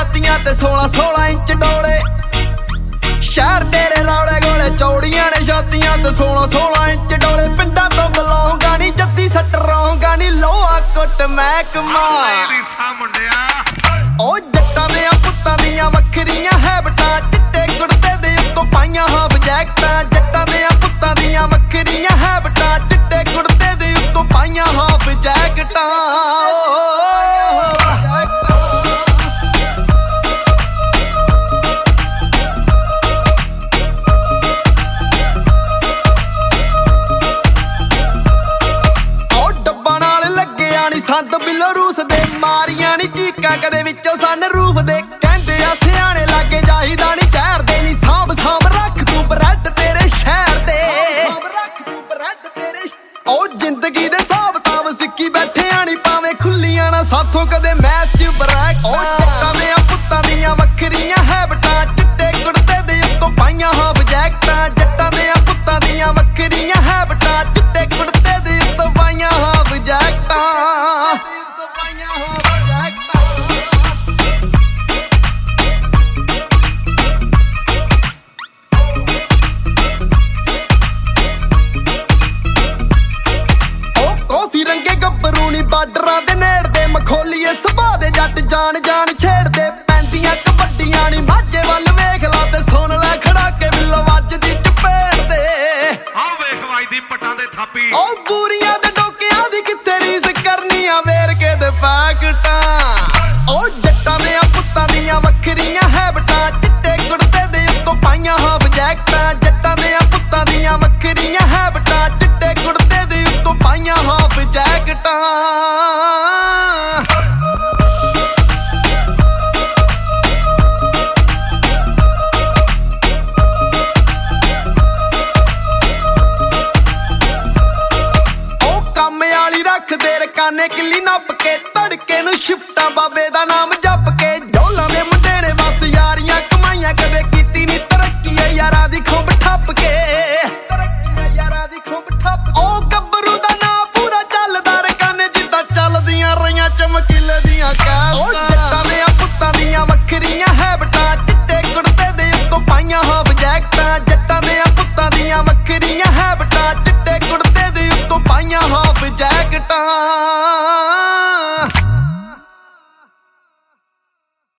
ਛਾਤੀਆਂ ਤੇ 16-16 ਇੰਚ ਡੋਲੇ। ਸ਼ਹਿਰ ਤੇਰੇ ਰੌਲੇ ਗੋਲੇ ਚੌੜੀਆਂ ਨੇ ਛਾਤੀਆਂ ਤੇ 16-16 ਇੰਚ ਡੋਲੇ। ਪਿੰਡਾਂ ਤੋਂ ਬਲੌਂਗਾ ਨੀ ਜੱਦੀ ਸੱਟ ਰੌਂਗਾ ਨੀ ਲੋਹਾ ਕੁੱਟ ਮਹਿਕਮਾ। ਉਹ ਜੱਟਾਂ ਦੇ ਪੁੱਤਾਂ ਦੀਆਂ ਵੱਖਰੀਆਂ ਹੈਬਟਾਂ, ਚਿੱਟੇ ਕੁੜਤੇ ਦੇ ਉੱਤੋਂ ਪਾਈਆਂ ਹਾਫ ਜੈਕਟਾਂ। ਜੱਟਾਂ ਦੇ ਪੁੱਤਾਂ ਦੀਆਂ ਵੱਖਰੀਆਂ ਹੈਬਟਾਂ, ਚਿੱਟੇ ਕੁੜਤੇ ਦੇ ਉੱਤੋਂ ਪਾਈਆਂ ਹਾਫ ਜੈਕਟਾਂ। ਸੰਦ ਬਿੱਲੋ ਰੂਸ ਦੇ ਮਾਰੀਆਂ ਨੀ ਚੀਕਾਂ ਕਦੇ ਵਿੱਚੋਂ ਸਨ ਰੂਫ ਦੇ। ਕਹਿੰਦੇ ਆ ਸਿਆਣੇ ਲਾਗੇ ਜਾਈਦਾ ਨੀ ਜ਼ਹਿਰ ਦੇ ਨੀ। ਸਾਂਭ ਸਾਂਭ ਰੱਖ ਤੂੰ ਬਰੈਡ ਤੇਰੇ ਸ਼ਹਿਰ ਦੇ। ਉਹ ਜ਼ਿੰਦਗੀ ਦੇ ਹਿਸਾਬ ਤਾਬ ਸਿੱਕੀ ਬੈਠਿਆ ਨੀ ਭਾਵੇਂ ਖੁੱਲੀਆਂ ਨਾ ਸਾਥੋਂ ਕਦੇ ਮੈਚ ਚ ਬਰੈਕ। ਉਹ ਜੱਟਾਂ ਦੇ ਪੁੱਤਾਂ ਦੀਆਂ ਵੱਖਰੀਆਂ ਹੈਬਟਾਂ, ਚਿੱਟੇ ਕੁੜਤੇ ਦੇ ਉੱਤੋਂ ਪਾਈਆਂ ਹਾਫ ਜੈਕਟਾਂ। ਜੱਟਾਂ ਦੇ ਪੁੱਤਾਂ ਦੀਆਂ ਵੱਖਰੀਆਂ ਹੈਬਟਾਂ, ਚਿੱਟੇ ਕੁੜਤੇ ਦੇ ਉੱਤੋਂ ਪਾਈਆਂ ਹਾਫ ਜੈਕਟਾਂ। ਬਾਰਡਰਾਂ ਦੇ ਨੇੜਦੇ ਮਖੌਲੀਏ ਸੁਭਾਅ ਦੇ ਜੱਟ ਜਾਨ ਜਾਨ ਛੇੜਦੇ। ਪੈਂਦੀਆਂ ਕਬੱਡੀਆਂ ਨੀ ਮਾਝੇ ਵੱਲ ਵੇਖ ਲਾ ਤੇ ਸੁਣ ਲੈ ਖੜਾ ਕੇ ਬਿੱਲੋ ਵੱਜਦੀ ਚਪੇੜ ਦੇ। ਆ ਵੇਖ ਵੱਜਦੀ ਪੱਟਾਂ ਦੇ ਥਾਪੀ। ਉਹ ਬੂਰੀਆਂ ਦੇ ਡੋਕਿਆਂ ਦੀ ਕਿੱਥੇ ਰੀਸ ਕਰਨੀ ਆ ਵੇਰਕੇ ਦੇ ਪੈਕਟਾਂ। ਉਹ ਜੱਟਾਂ ਦੇ ਪੁੱਤਾਂ ਦੀਆਂ ਵੱਖਰੀਆਂ ਹੈਬਟਾਂ, ਚਿੱਟੇ ਕੁੜਤੇ ਦੇ ਉੱਤੋਂ ਪਾਈਆਂ ਹਾਫ ਜੈਕਟਾਂ। ਜੱਟਾਂ ਦੇ ਪੁੱਤਾਂ ਦੀਆਂ ਵੱਖਰੀਆਂ ਹੈਬਟਾਂ, ਚਿੱਟੇ ਕੁੜਤੇ ਦੇ ਉੱਤੋਂ ਪਾਈਆਂ ਹਾਫ ਜੈਕਟਾਂ। ਕਾਨੇ ਕਿੱਲੀ ਨੱਪ